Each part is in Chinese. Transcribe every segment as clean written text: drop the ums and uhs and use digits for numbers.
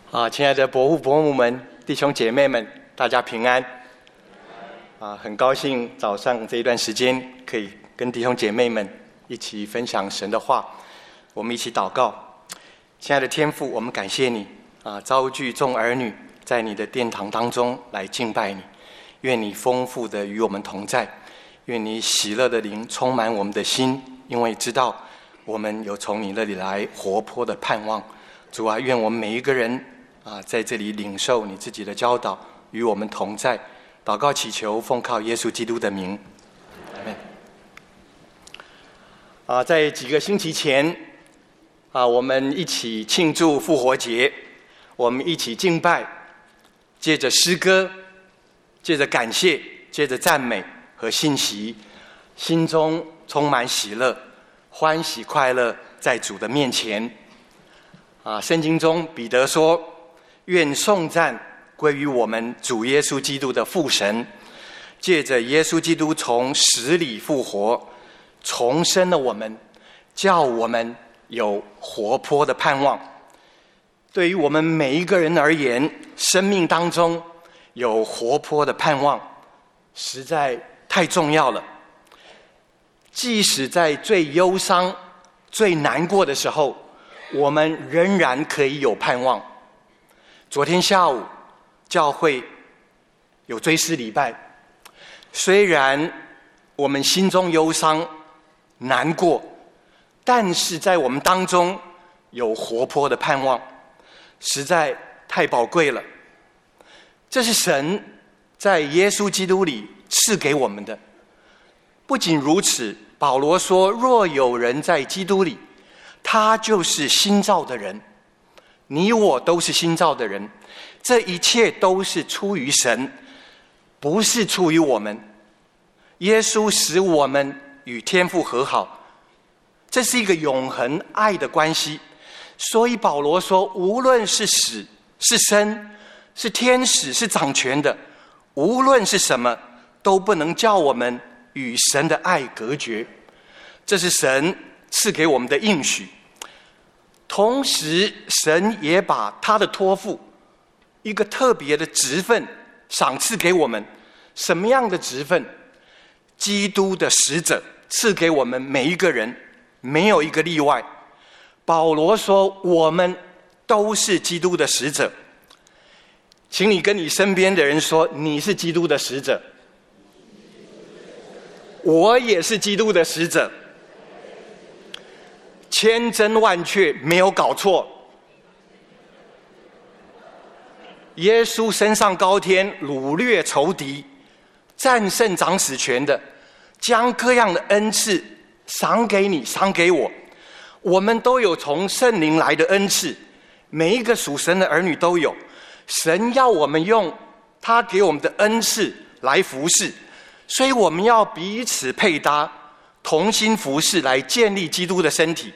亲爱的伯父伯母们、弟兄姐妹们，大家平安。很高兴早上这一段时间可以跟弟兄姐妹们一起分享神的话，我们一起祷告。亲爱的天父，我们感谢你召聚众儿女在你的殿堂当中来敬拜你，愿你丰富的与我们同在，愿你喜乐的灵充满我们的心，因为知道我们有从你那里来活泼的盼望。主啊，愿我们每一个人在这里领受你自己的教导，与我们同在。祷告祈求，奉靠耶稣基督的名，阿们。在几个星期前我们一起庆祝复活节，我们一起敬拜，借着诗歌，借着感谢，借着赞美和信息，心中充满喜乐，欢喜快乐在主的面前。圣经中彼得说，愿颂赞归于我们主耶稣基督的父神，借着耶稣基督从死里复活，重生了我们，叫我们有活泼的盼望。对于我们每一个人而言，生命当中有活泼的盼望实在太重要了。即使在最忧伤最难过的时候，我们仍然可以有盼望。昨天下午教会有追思礼拜，虽然我们心中忧伤难过，但是在我们当中有活泼的盼望，实在太宝贵了。这是神在耶稣基督里赐给我们的。不仅如此，保罗说，若有人在基督里，他就是新造的人。你我都是新造的人，这一切都是出于神，不是出于我们。耶稣使我们与天父和好，这是一个永恒爱的关系。所以保罗说，无论是死是生，是天使是掌权的，无论是什么，都不能叫我们与神的爱隔绝。这是神赐给我们的应许。同时神也把他的托付，一个特别的职分赏赐给我们。什么样的职分？基督的使者赐给我们每一个人，没有一个例外。保罗说，我们都是基督的使者。请你跟你身边的人说，你是基督的使者，我也是基督的使者。千真万确，没有搞错。耶稣升上高天，掳掠仇敌，战胜掌死权的，将各样的恩赐赏给你，赏给我。我们都有从圣灵来的恩赐，每一个属神的儿女都有。神要我们用他给我们的恩赐来服侍，所以我们要彼此配搭，同心服侍，来建立基督的身体。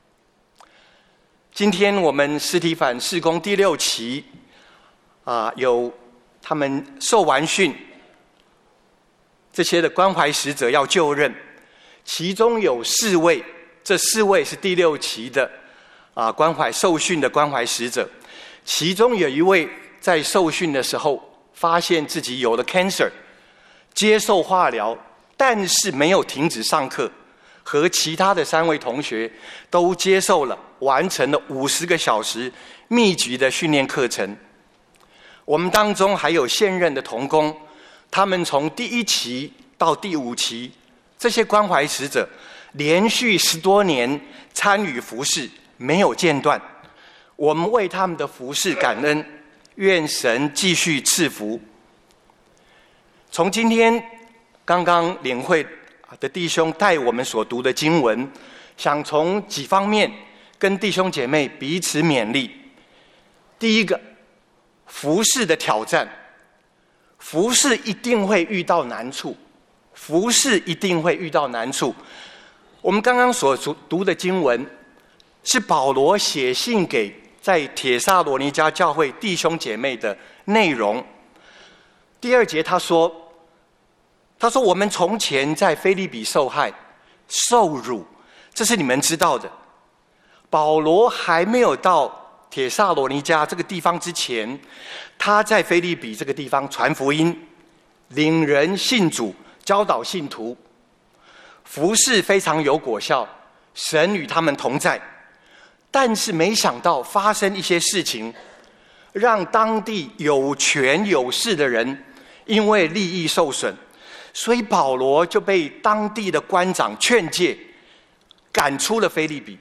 今天我们司提反事工第6期有他们受完训，这些的关怀使者要就任，其中有4位，这4位是第6期的关怀受训的关怀使者。其中有一位在受训的时候发现自己有了 cancer， 接受化疗，但是没有停止上课，和其他的3位同学都接受了，完成了50个小时密集的训练课程。我们当中还有现任的同工，他们从第1期到第5期，这些关怀使者连续10多年参与服事，没有间断。我们为他们的服事感恩，愿神继续赐福。从今天刚刚领会的弟兄带我们所读的经文，想从几方面跟弟兄姐妹彼此勉励。第一个，服事的挑战。服事一定会遇到难处，服事一定会遇到难处。我们刚刚所读的经文是保罗写信给在帖撒罗尼迦教会弟兄姐妹的内容。第2节他说我们从前在腓立比受害受辱，这是你们知道的。保罗还没有到帖撒罗尼迦这个地方之前，他在腓立比这个地方传福音，领人信主，教导信徒，服事非常有果效，神与他们同在。但是没想到发生一些事情，让当地有权有势的人因为利益受损，所以保罗就被当地的官长劝诫，赶出了腓立比。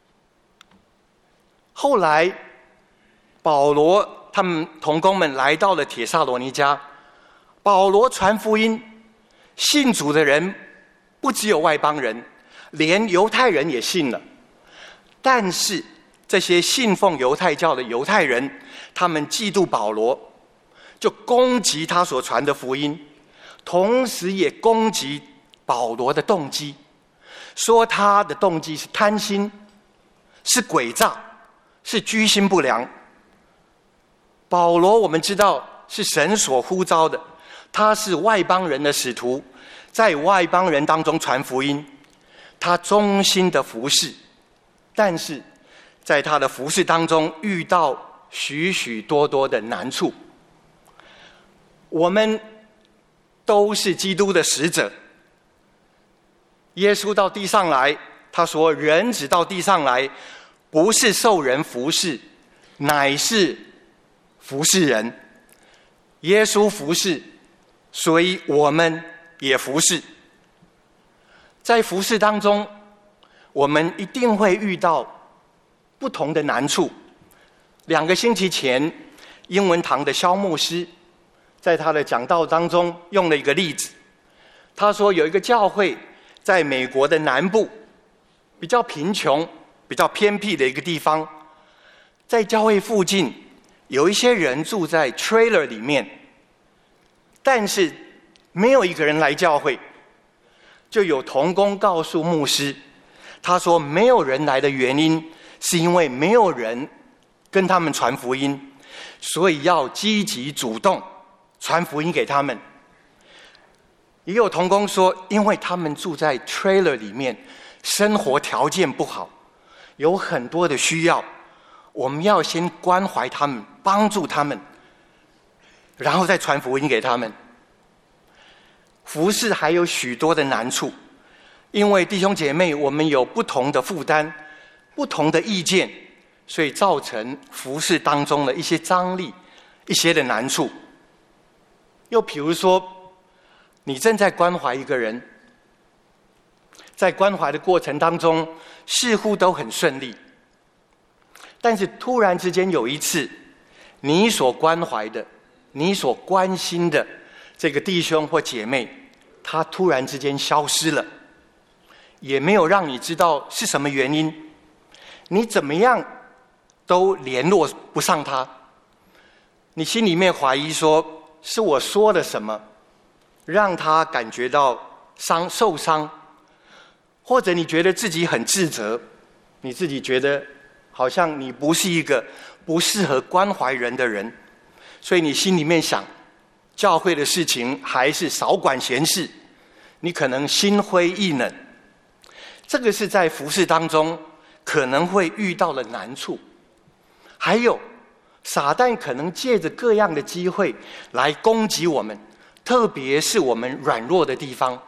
后来保罗他们同工们来到了帖撒罗尼迦，保罗传福音，信主的人不只有外邦人，连犹太人也信了。但是这些信奉犹太教的犹太人，他们嫉妒保罗，就攻击他所传的福音，同时也攻击保罗的动机，说他的动机是贪心，是诡诈，是居心不良。保罗我们知道是神所呼召的，他是外邦人的使徒，在外邦人当中传福音，他忠心的服侍。但是在他的服侍当中遇到许许多多的难处。我们都是基督的使者，耶稣到地上来，他说人子到地上来，不是受人服侍，乃是服侍人。耶稣服侍，所以我们也服侍。在服侍当中，我们一定会遇到不同的难处。2个星期前，英文堂的萧牧师在他的讲道当中用了一个例子。他说有一个教会在美国的南部，比较贫穷、比较偏僻的一个地方，在教会附近有一些人住在 trailer 里面，但是没有一个人来教会。就有同工告诉牧师，他说没有人来的原因是因为没有人跟他们传福音，所以要积极主动传福音给他们。也有同工说，因为他们住在 trailer 里面，生活条件不好，有很多的需要，我们要先关怀他们，帮助他们，然后再传福音给他们。服事还有许多的难处，因为弟兄姐妹我们有不同的负担，不同的意见，所以造成服事当中的一些张力，一些的难处。又比如说，你正在关怀一个人，在关怀的过程当中似乎都很顺利，但是突然之间有一次，你所关怀的，你所关心的这个弟兄或姐妹，他突然之间消失了，也没有让你知道是什么原因，你怎么样都联络不上他，你心里面怀疑说，是我说了什么让他感觉到受伤，或者你觉得自己很自责，你自己觉得好像你不是一个不适合关怀人的人，所以你心里面想，教会的事情还是少管闲事，你可能心灰意冷。这个是在服事当中可能会遇到的难处。还有撒旦可能借着各样的机会来攻击我们，特别是我们软弱的地方。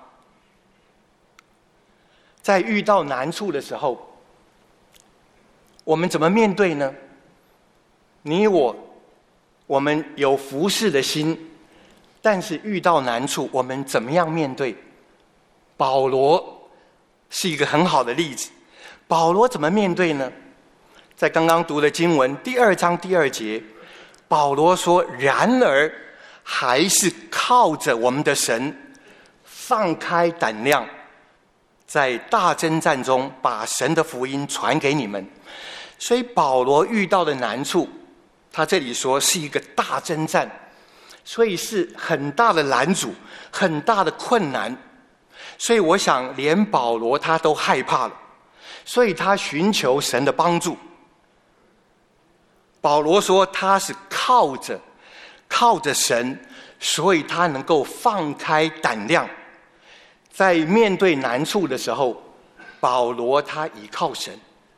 在遇到难处的时候，我们怎么面对呢？你我们有服事的心，但是遇到难处，我们怎么样面对？保罗是一个很好的例子。保罗怎么面对呢？在刚刚读的经文第2章第2节，保罗说，然而还是靠着我们的神放开胆量，在大征战中把神的福音传给你们。所以保罗遇到的难处，他这里说是一个大征战，所以是很大的拦阻，很大的困难。所以我想连保罗他都害怕了，所以他寻求神的帮助。保罗说他是靠着神，所以他能够放开胆量，在面对难处的时候，保罗他倚靠神。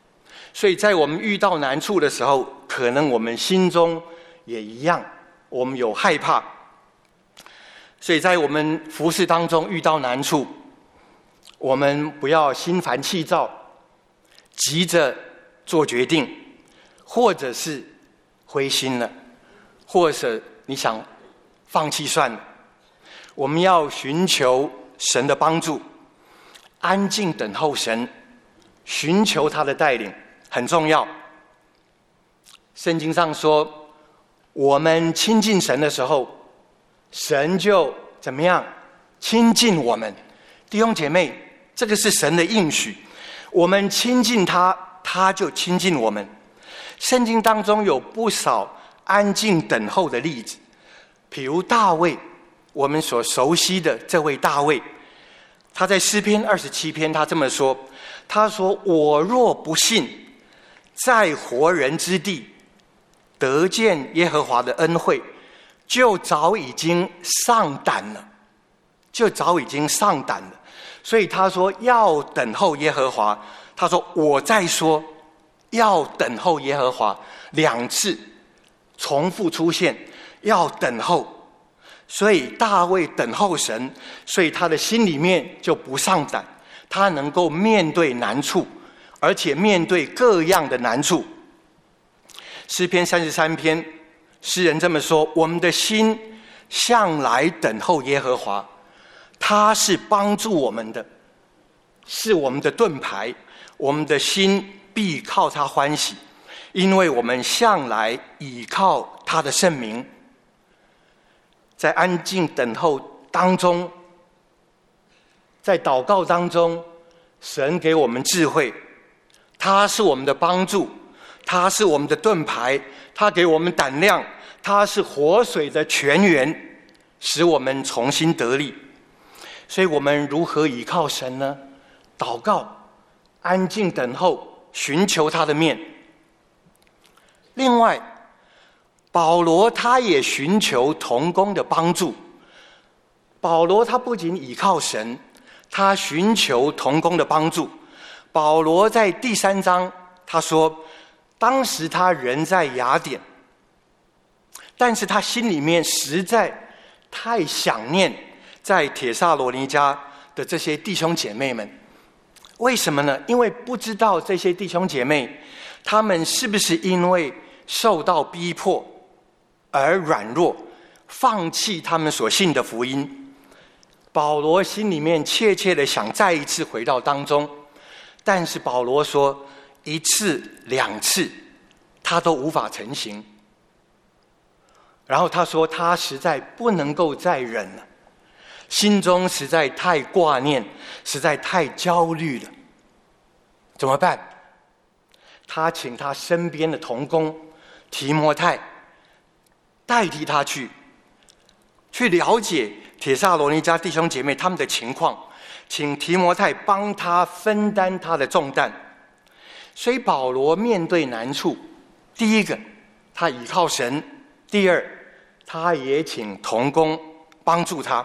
所以在我们遇到难处的时候，可能我们心中也一样，我们有害怕。所以在我们服事当中遇到难处，我们不要心烦气躁，急着做决定，或者是灰心了，或者你想放弃算了。我们要寻求神的帮助，安静等候神，寻求他的带领，很重要。圣经上说，我们亲近神的时候，神就怎么样亲近我们。弟兄姐妹，这个是神的应许，我们亲近他，他就亲近我们。圣经当中有不少安静等候的例子，比如大卫，我们所熟悉的这位大卫，他在诗篇27篇他这么说，他说，我若不信在活人之地得见耶和华的恩惠，就早已经丧胆了，就早已经丧胆了。所以他说要等候耶和华，他说我再说要等候耶和华，2次重复出现，要等候。所以大卫等候神，所以他的心里面就不丧胆，他能够面对难处，而且面对各样的难处。诗篇33篇，诗人这么说，我们的心向来等候耶和华，他是帮助我们的，是我们的盾牌，我们的心必靠他欢喜，因为我们向来倚靠他的圣名。在安静等候当中，在祷告当中，神给我们智慧，他是我们的帮助，他是我们的盾牌，他给我们胆量，他是活水的泉源，使我们重新得力。所以我们如何倚靠神呢？祷告，安静等候，寻求他的面。另外，保罗他也寻求同工的帮助。保罗他不仅倚靠神，他寻求同工的帮助。保罗在第3章他说，当时他人在雅典，但是他心里面实在太想念在帖撒罗尼迦的这些弟兄姐妹们。为什么呢？因为不知道这些弟兄姐妹他们是不是因为受到逼迫而软弱，放弃他们所信的福音。保罗心里面切切的想再一次回到当中，但是保罗说1次2次他都无法成行。然后他说他实在不能够再忍了，心中实在太挂念，实在太焦虑了。怎么办？他请他身边的同工提摩太代替他去了解帖撒罗尼迦弟兄姐妹他们的情况，请提摩太帮他分担他的重担。所以保罗面对难处，第一个他倚靠神，第二他也请同工帮助他。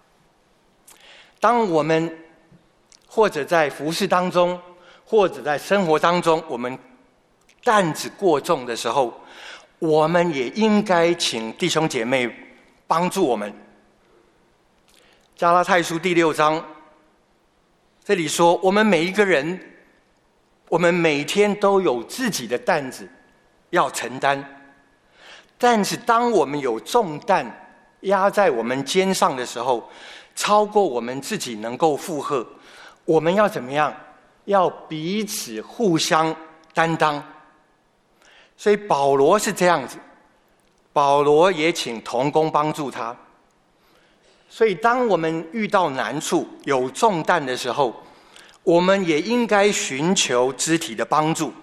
当我们或者在服事当中，或者在生活当中，我们担子过重的时候，我们也应该请弟兄姐妹帮助我们。加拉太书第6章这里说，我们每一个人，我们每天都有自己的担子要承担，但是当我们有重担压在我们肩上的时候，超过我们自己能够负荷，我们要怎么样？要彼此互相担当。所以保罗是这样子，保罗也请同工帮助他。所以当我们遇到难处有重担的时候，我们也应该寻求肢体的帮助。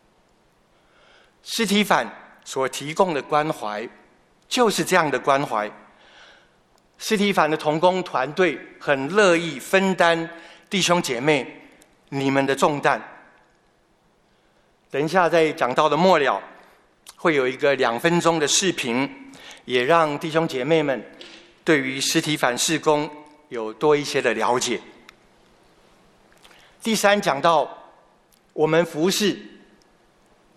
司提反所提供的关怀就是这样的关怀。司提反的同工团队很乐意分担弟兄姐妹你们的重担。等一下在讲道的末了会有一个2分钟的视频，也让弟兄姐妹们对于司提反事工有多一些的了解。第3讲到我们服事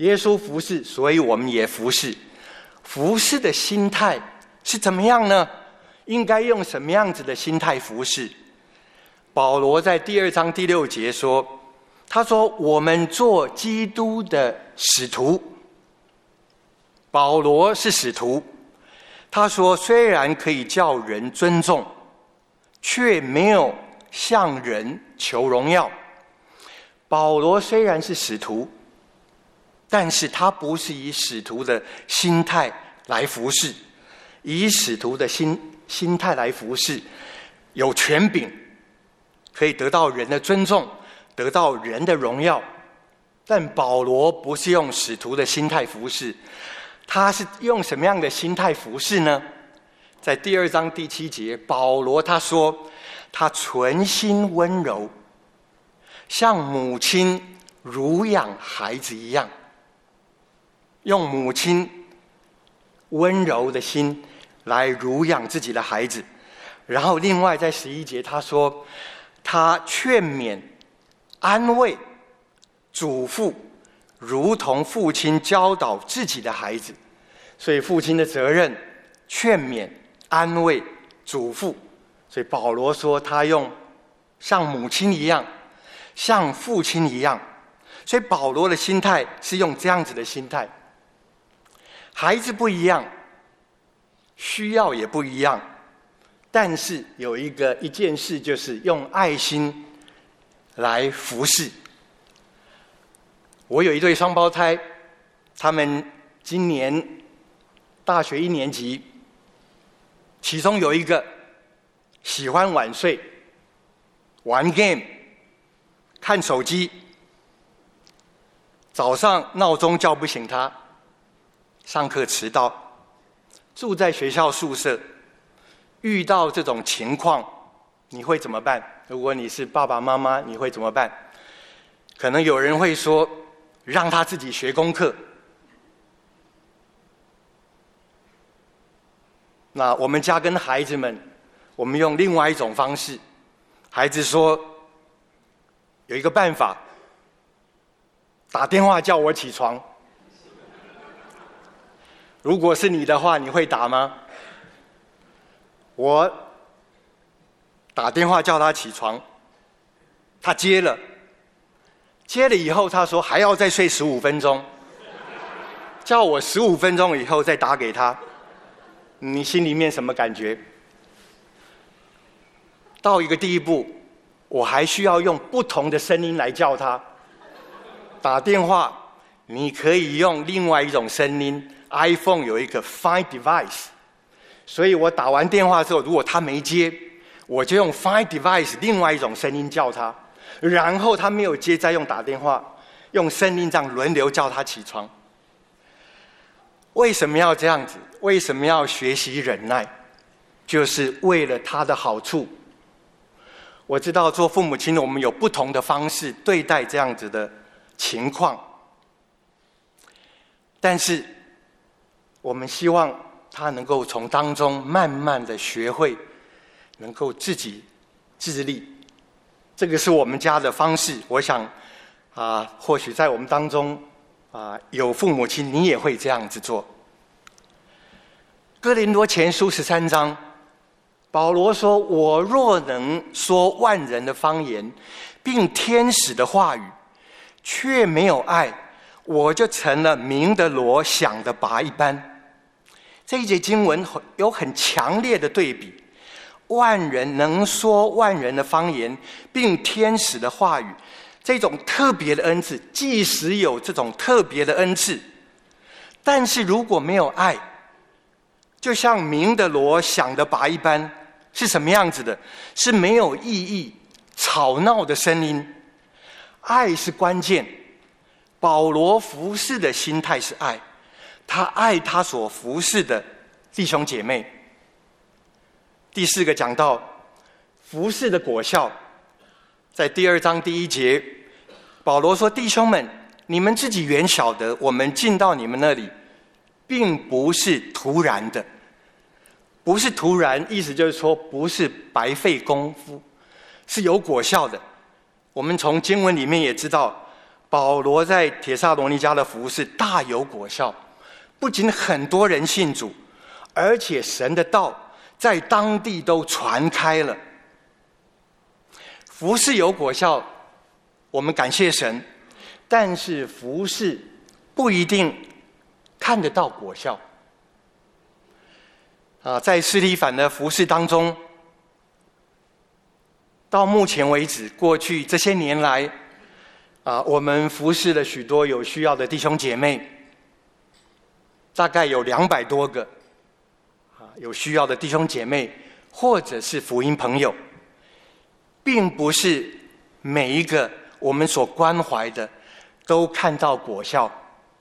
耶稣服侍，所以我们也服侍。服侍的心态是怎么样呢？应该用什么样子的心态服侍？保罗在第2章第6节说，他说我们做基督的使徒。保罗是使徒，他说虽然可以叫人尊重，却没有向人求荣耀。保罗虽然是使徒，但是他不是以使徒的心态来服侍，以使徒的心态来服侍，有权柄，可以得到人的尊重，得到人的荣耀。但保罗不是用使徒的心态服侍，他是用什么样的心态服侍呢？在第2章第7节，保罗他说他存心温柔，像母亲乳养孩子一样，用母亲温柔的心来乳养自己的孩子。然后另外在11节他说他劝勉安慰嘱咐，如同父亲教导自己的孩子。所以父亲的责任劝勉安慰嘱咐，所以保罗说他用像母亲一样，像父亲一样。所以保罗的心态是用这样子的心态。孩子不一样，需要也不一样，但是有一件事，就是用爱心来服侍。我有一对双胞胎，他们今年大学1年级，其中有一个喜欢晚睡、玩 game、看手机，早上闹钟叫不醒他，上课迟到，住在学校宿舍。遇到这种情况，你会怎么办？如果你是爸爸妈妈，你会怎么办？可能有人会说，让他自己学功课。那我们家跟孩子们，我们用另外一种方式。孩子说有一个办法，打电话叫我起床。如果是你的话，你会打吗？我打电话叫他起床，他接了以后他说还要再睡15分钟，叫我15分钟以后再打给他。你心里面什么感觉？到一个地步，我还需要用不同的声音来叫他。打电话你可以用另外一种声音， iPhone 有一个 Find Device， 所以我打完电话之后，如果他没接，我就用 Find Device 另外一种声音叫他，然后他没有接，再用打电话用声音这样轮流叫他起床。为什么要这样子？为什么要学习忍耐？就是为了他的好处。我知道做父母亲的，我们有不同的方式对待这样子的情况，但是我们希望他能够从当中慢慢的学会，能够自己自立。这个是我们家的方式。我想或许在我们当中有父母亲，你也会这样子做。哥林多前书13章，保罗说，我若能说万人的方言，并天使的话语，却没有爱，我就成了鸣的锣，响的钹一般。这一节经文有很强烈的对比，万人能说万人的方言，并天使的话语，这种特别的恩赐，即使有这种特别的恩赐，但是如果没有爱，就像鸣的锣，响的钹一般，是什么样子的？是没有意义、吵闹的声音。爱是关键。保罗服侍的心态是爱，他爱他所服侍的弟兄姐妹。第4个讲到服侍的果效，在第2章第1节，保罗说，弟兄们，你们自己原晓得，我们进到你们那里并不是突然的。不是突然，意思就是说不是白费功夫，是有果效的。我们从经文里面也知道， 保罗在帖撒罗尼迦的服事大有果效，不仅很多人信主，而且神的道在当地都传开了。服事有果效，我们感谢神，但是服事不一定看得到果效。在司提反的服事当中，到目前为止，过去这些年来，我们服侍了许多有需要的弟兄姐妹，大概有200多个有需要的弟兄姐妹，或者是福音朋友，并不是每一个我们所关怀的都看到果效。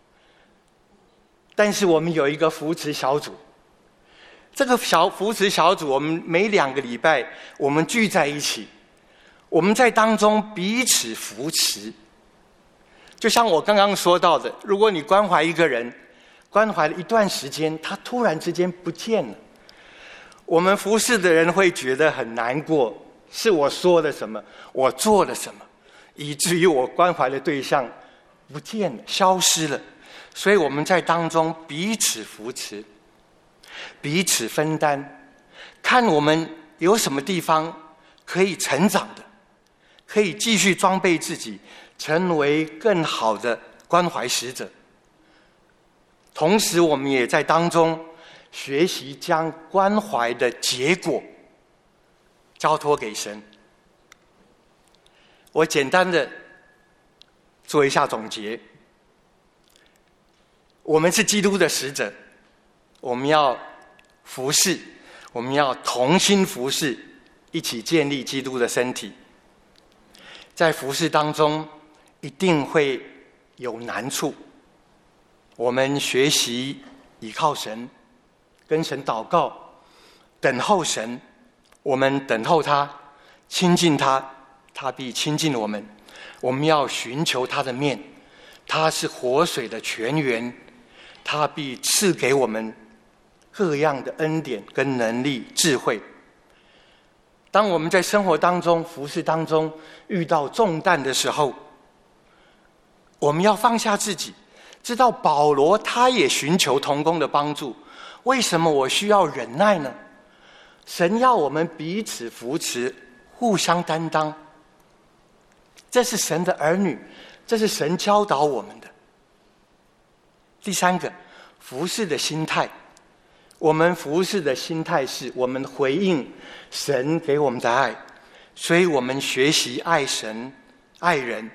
但是我们有一个扶持小组，这个扶持小组，我们每2个礼拜我们聚在一起，我们在当中彼此扶持。就像我刚刚说到的，如果你关怀一个人，关怀了一段时间，他突然之间不见了，我们服侍的人会觉得很难过，是我说了什么，我做了什么，以至于我关怀的对象不见了，消失了。所以我们在当中彼此扶持，彼此分担，看我们有什么地方可以成长的，可以继续装备自己，成为更好的关怀使者。同时我们也在当中学习将关怀的结果交托给神。我简单的做一下总结，我们是基督的使者，我们要服侍，我们要同心服侍，一起建立基督的身体。在服侍当中一定会有难处，我们学习倚靠神，跟神祷告，等候神，我们等候他，亲近他，他必亲近我们。我们要寻求他的面，他是活水的泉源，他必赐给我们各样的恩典跟能力智慧。当我们在生活当中服事当中遇到重担的时候，我们要放下自己，知道保罗他也寻求同工的帮助。为什么我需要忍耐呢？神要我们彼此扶持，互相担当，这是神的儿女，这是神教导我们的。第3个，服事的心态。我们服事的心态是我们回应神给我们的爱，所以我们学习爱神爱人。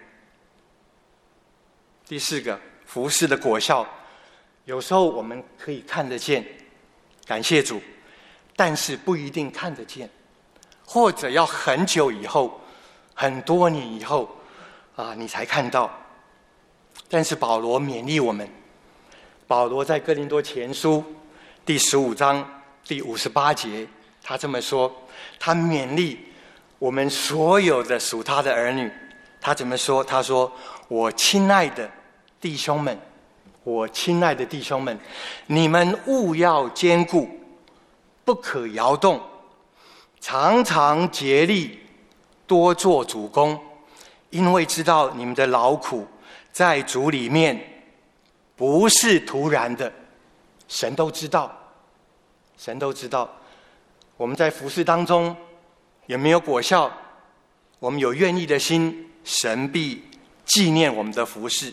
第4个，服事的果效，有时候我们可以看得见，感谢主，但是不一定看得见，或者要很久以后，很多年以后你才看到。但是保罗勉励我们，保罗在哥林多前书第15章第58节，他这么说，他勉励我们所有的属他的儿女。他怎么说？他说，我亲爱的弟兄们，我亲爱的弟兄们，你们务要坚固，不可摇动，常常竭力多做主工，因为知道你们的劳苦在主里面不是突然的，神都知道，神都知道。我们在服事当中有没有果效，我们有愿意的心，神必纪念我们的服事。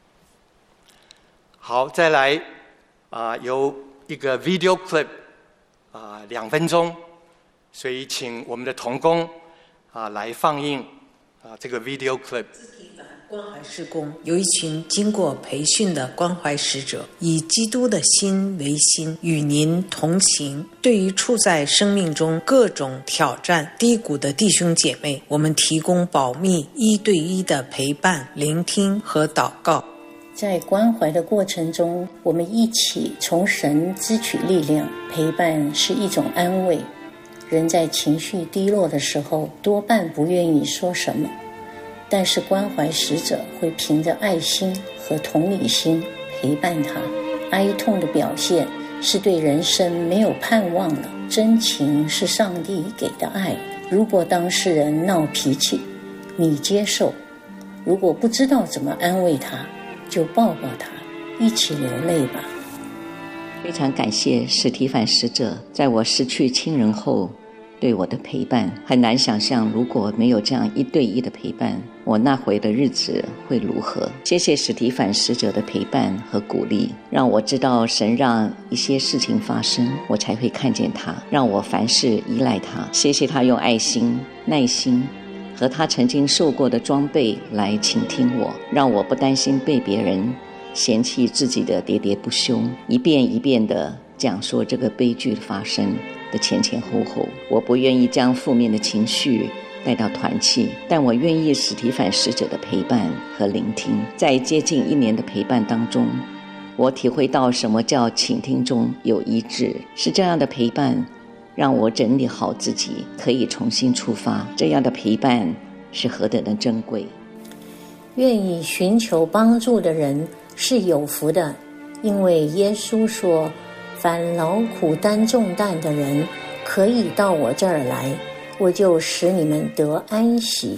好，再来有一个 video clip 2分钟，所以请我们的同工来放映这个 video clip。 关怀事工有一群经过培训的关怀使者，以基督的心为心，与您同行。对于处在生命中各种挑战低谷的弟兄姐妹，我们提供保密1对1的陪伴、聆听和祷告。 在关怀的过程中，我们一起从神汲取力量。陪伴是一种安慰，人在情绪低落的时候多半不愿意说什么，但是关怀使者会凭着爱心和同理心陪伴他。哀痛的表现是对人生没有盼望了，真情是上帝给的爱。如果当事人闹脾气，你接受， 如果不知道怎么安慰他，就抱抱他，一起流泪吧。 非常感谢史提反使者在我失去亲人后对我的陪伴，很难想象如果没有这样一对一的陪伴，我那回的日子会如何。谢谢史提反使者的陪伴和鼓励，让我知道神让一些事情发生，我才会看见他，让我凡事依赖他。谢谢他用爱心、耐心和他曾经受过的装备来倾听我，让我不担心被别人嫌弃自己的喋喋不休，一遍一遍地讲说这个悲剧的发生的前前后后。我不愿意将负面的情绪带到团契，但我愿意史提反使者的陪伴和聆听。在接近1年的陪伴当中，我体会到什么叫倾听中有医治，是这样的陪伴让我整理好自己，可以重新出发。这样的陪伴是何等的珍贵。 愿意寻求帮助的人是有福的，因为耶稣说，凡劳苦担重担的人可以到我这儿来，我就使你们得安息。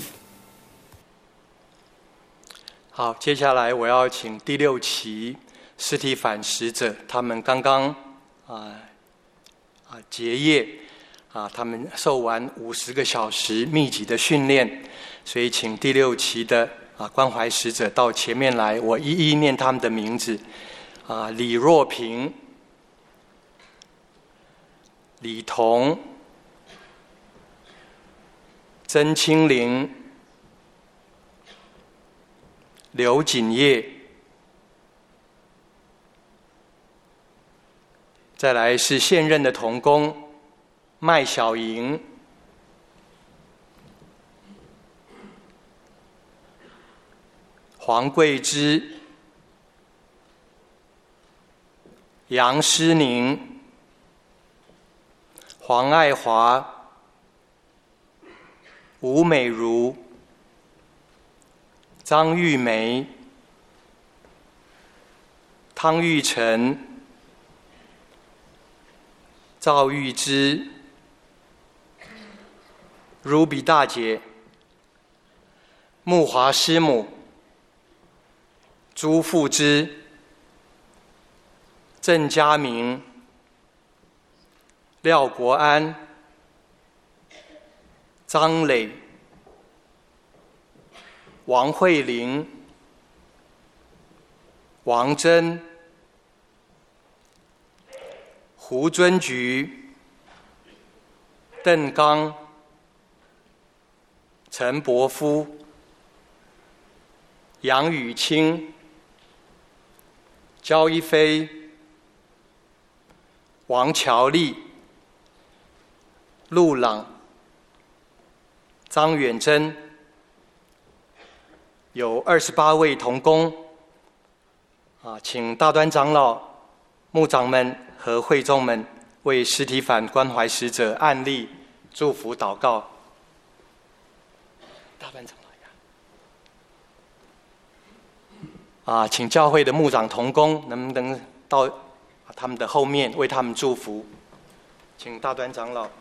好，接下来我要请第6期史提反使者，他们刚刚结业他们受完50个小时密集的训练，所以请第6期的关怀使者到前面来，我一一念他们的名字。李若平、李彤、曾清玲、刘锦业，再来是现任的同工麦小莹、黄桂枝、杨诗宁、黄爱华、吴美如、张玉梅、汤玉成、赵玉芝、Ruby 大姐、木华师母、朱富之、郑家明、廖国安、张磊、王慧玲、王珍、胡尊菊、邓刚、陈伯夫、杨雨清、焦一飞、王乔丽、陆朗、张远珍，有28位同工请大端长老、牧长们和会众们为史提反关怀使者案例祝福祷告。大端长老请教会的牧长同工能不能到他们的后面为他们祝福？请大端长老。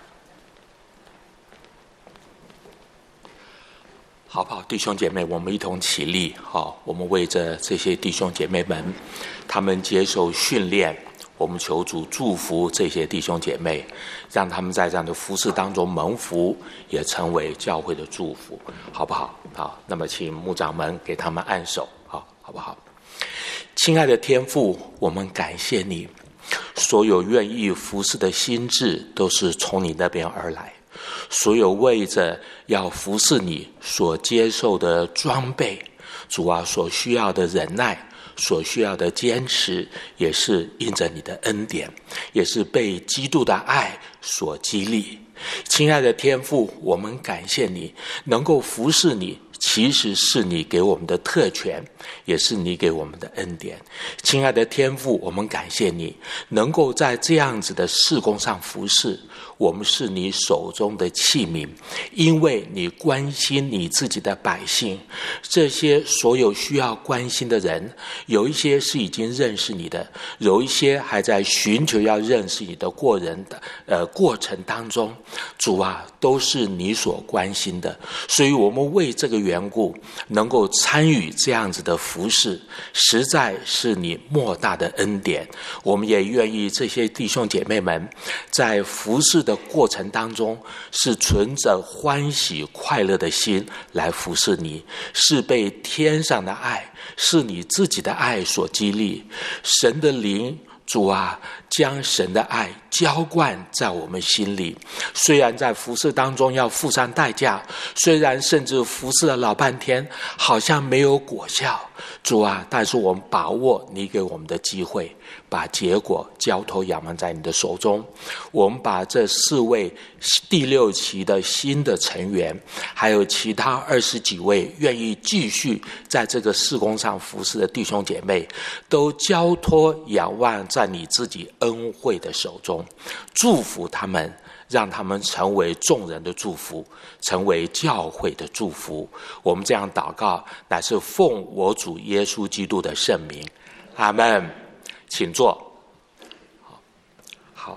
好不好，弟兄姐妹，我们一同起立。我们为着这些弟兄姐妹们，他们接受训练，我们求主祝福这些弟兄姐妹，让他们在这样的服事当中蒙福，也成为教会的祝福，好不好？好，那么请牧长们给他们按手，好不好？亲爱的天父，我们感谢你，所有愿意服事的心志都是从你那边而来，所有为着要服侍你所接受的装备，主啊，所需要的忍耐，所需要的坚持，也是因着你的恩典，也是被基督的爱所激励。亲爱的天父，我们感谢你，能够服侍你其实是你给我们的特权，也是你给我们的恩典。亲爱的天父，我们感谢你能够在这样子的事工上服侍， 我们是你手中的器皿，因为你关心你自己的百姓。这些所有需要关心的人，有一些是已经认识你的，有一些还在寻求要认识你的过程当中，主啊，都是你所关心的。所以我们为这个缘故能够参与这样子的服事，实在是你莫大的恩典。我们也愿意这些弟兄姐妹们在服事的过程当中，是存着欢喜快乐的心来服事你，是被天上的爱，是你自己的爱所激励。神的灵，主啊，将神的爱浇灌在我们心里。虽然在服事当中要付上代价，虽然甚至服事了老半天好像没有果效，主啊，但是我们把握你给我们的机会，把结果交托仰望在你的手中。我们把这4位第6期的新的成员，还有其他20几位愿意继续在这个事工上服事的弟兄姐妹，都交托仰望在你自己恩惠的手中，祝福他们，让他们成为众人的祝福，成为教会的祝福。我们这样祷告，乃是奉我主耶稣基督的圣名，阿们。请坐。